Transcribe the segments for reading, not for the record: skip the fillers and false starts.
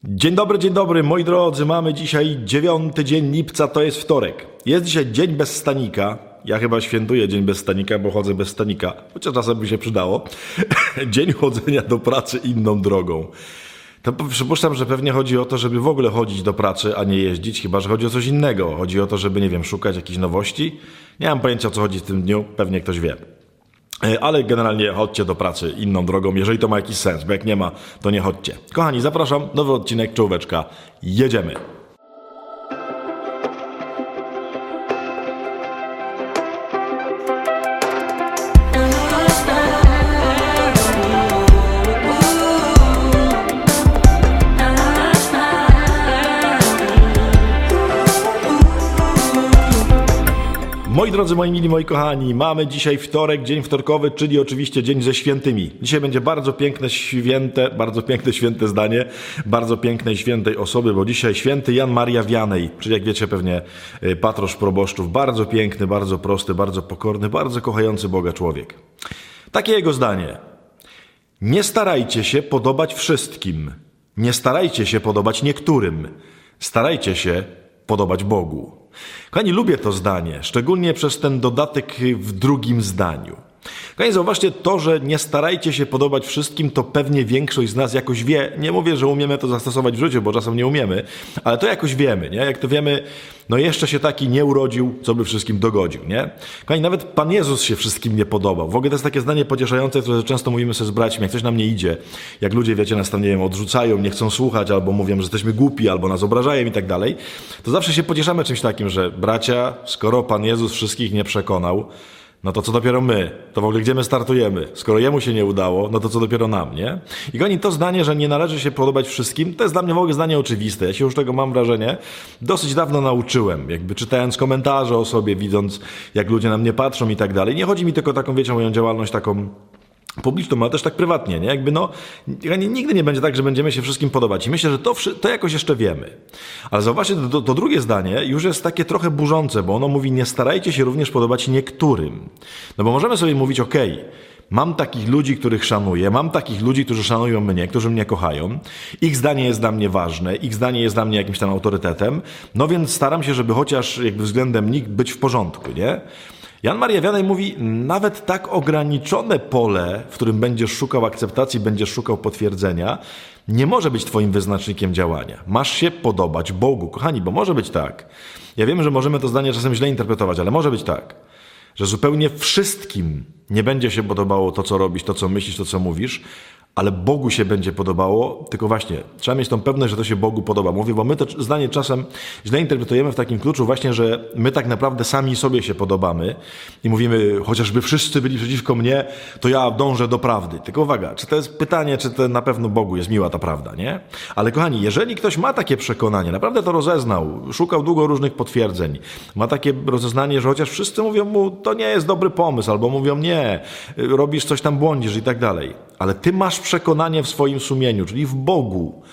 Dzień dobry, moi drodzy. Mamy dzisiaj 9 dzień lipca, to jest wtorek. Jest dzisiaj dzień bez stanika. Ja chyba świętuję dzień bez stanika, bo chodzę bez stanika, chociaż czasem by się przydało. Dzień chodzenia do pracy inną drogą. To przypuszczam, że pewnie chodzi o to, żeby w ogóle chodzić do pracy, a nie jeździć, chyba że chodzi o coś innego. Chodzi o to, żeby, nie wiem, szukać jakichś nowości. Nie mam pojęcia, o co chodzi w tym dniu, pewnie ktoś wie. Ale generalnie chodźcie do pracy inną drogą, jeżeli to ma jakiś sens, bo jak nie ma, to nie chodźcie. Kochani, zapraszam, nowy odcinek Czołóweczka. Jedziemy! Moi drodzy, moi mili, moi kochani, mamy dzisiaj wtorek, dzień wtorkowy, czyli oczywiście dzień ze świętymi. Dzisiaj będzie bardzo piękne święte zdanie, bardzo pięknej świętej osoby, bo dzisiaj święty Jan Maria Vianney, czyli jak wiecie pewnie patrosz proboszczów, bardzo piękny, bardzo prosty, bardzo pokorny, bardzo kochający Boga człowiek. Takie jego zdanie. Nie starajcie się podobać wszystkim, nie starajcie się podobać niektórym, starajcie się podobać Bogu. Kochani, lubię to zdanie, szczególnie przez ten dodatek w drugim zdaniu. Kochani, zauważcie to, że nie starajcie się podobać wszystkim, to pewnie większość z nas jakoś wie. Nie mówię, że umiemy to zastosować w życiu, bo czasem nie umiemy, ale to jakoś wiemy, nie? Jak to wiemy, no jeszcze się taki nie urodził, co by wszystkim dogodził, nie? Kochani, nawet Pan Jezus się wszystkim nie podobał. W ogóle to jest takie zdanie pocieszające, które często mówimy sobie z braćmi, jak coś nam nie idzie, jak ludzie, wiecie, nas tam, nie wiem, odrzucają, nie chcą słuchać, albo mówią, że jesteśmy głupi, albo nas obrażają i tak dalej, to zawsze się pocieszamy czymś takim, że bracia, skoro Pan Jezus wszystkich nie przekonał, no to co dopiero my? To w ogóle gdzie my startujemy? Skoro jemu się nie udało, no to co dopiero nam, nie? I kochani, to zdanie, że nie należy się podobać wszystkim, to jest dla mnie w ogóle zdanie oczywiste. Ja się już tego, mam wrażenie, dosyć dawno nauczyłem. Jakby czytając komentarze o sobie, widząc jak ludzie na mnie patrzą i tak dalej. Nie chodzi mi tylko o taką, wiecie, moją działalność taką publiczną, ale też tak prywatnie, nie? Jakby nigdy nie będzie tak, że będziemy się wszystkim podobać. I myślę, że to jakoś jeszcze wiemy. Ale zauważcie, to drugie zdanie już jest takie trochę burzące, bo ono mówi, nie starajcie się również podobać niektórym. No bo możemy sobie mówić, mam takich ludzi, których szanuję, mam takich ludzi, którzy szanują mnie, którzy mnie kochają, ich zdanie jest dla mnie ważne, ich zdanie jest dla mnie jakimś tam autorytetem, no więc staram się, żeby chociaż jakby względem nich być w porządku, nie? Jan Maria Vianney mówi, nawet tak ograniczone pole, w którym będziesz szukał akceptacji, będziesz szukał potwierdzenia, nie może być twoim wyznacznikiem działania. Masz się podobać Bogu. Kochani, bo może być tak. Ja wiem, że możemy to zdanie czasem źle interpretować, ale może być tak, że zupełnie wszystkim nie będzie się podobało to, co robisz, to, co myślisz, to, co mówisz, ale Bogu się będzie podobało, tylko właśnie trzeba mieć tą pewność, że to się Bogu podoba. Mówię, bo my to zdanie czasem źle interpretujemy w takim kluczu właśnie, że my tak naprawdę sami sobie się podobamy i mówimy, chociażby wszyscy byli przeciwko mnie, to ja dążę do prawdy. Tylko uwaga, czy to jest pytanie, czy to na pewno Bogu jest miła ta prawda, nie? Ale kochani, jeżeli ktoś ma takie przekonanie, naprawdę to rozeznał, szukał długo różnych potwierdzeń, ma takie rozeznanie, że chociaż wszyscy mówią mu, to nie jest dobry pomysł, albo mówią nie, robisz coś tam, błądzisz i tak dalej, ale ty masz przekonanie w swoim sumieniu, czyli w Bogu,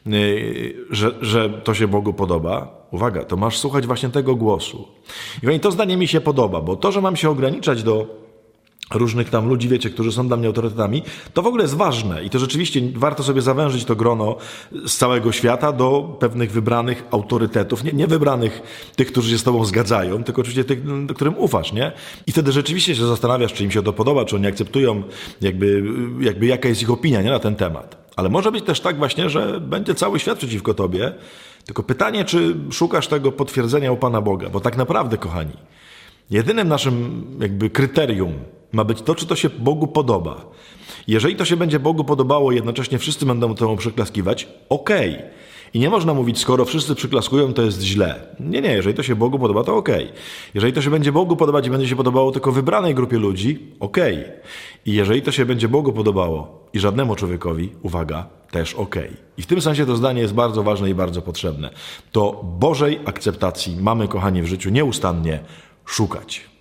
że to się Bogu podoba, uwaga, to masz słuchać właśnie tego głosu. I to zdanie mi się podoba, bo to, że mam się ograniczać do różnych tam ludzi, wiecie, którzy są dla mnie autorytetami, to w ogóle jest ważne i to rzeczywiście warto sobie zawężyć to grono z całego świata do pewnych wybranych autorytetów, nie wybranych tych, którzy się z tobą zgadzają, tylko oczywiście tych, którym ufasz, nie? I wtedy rzeczywiście się zastanawiasz, czy im się to podoba, czy oni akceptują, jakby jaka jest ich opinia, nie, na ten temat. Ale może być też tak właśnie, że będzie cały świat przeciwko tobie, tylko pytanie, czy szukasz tego potwierdzenia u Pana Boga, bo tak naprawdę, kochani, jedynym naszym jakby kryterium ma być to, czy to się Bogu podoba. Jeżeli to się będzie Bogu podobało i jednocześnie wszyscy będą temu przyklaskiwać, okej. I nie można mówić, skoro wszyscy przyklaskują, to jest źle. Nie, jeżeli to się Bogu podoba, to okej. Jeżeli to się będzie Bogu podobać i będzie się podobało tylko wybranej grupie ludzi, okej. I jeżeli to się będzie Bogu podobało i żadnemu człowiekowi, uwaga, też okej. I w tym sensie to zdanie jest bardzo ważne i bardzo potrzebne. To Bożej akceptacji mamy, kochani, w życiu nieustannie szukać.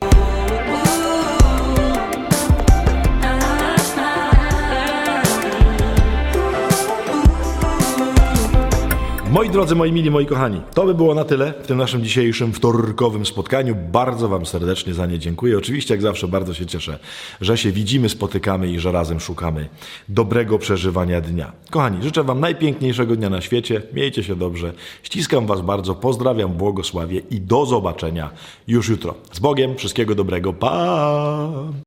Moi drodzy, moi mili, moi kochani, to by było na tyle w tym naszym dzisiejszym wtorkowym spotkaniu. Bardzo wam serdecznie za nie dziękuję. Oczywiście, jak zawsze, bardzo się cieszę, że się widzimy, spotykamy i że razem szukamy dobrego przeżywania dnia. Kochani, życzę wam najpiękniejszego dnia na świecie. Miejcie się dobrze. Ściskam was bardzo, pozdrawiam, błogosławię i do zobaczenia już jutro. Z Bogiem, wszystkiego dobrego. Pa!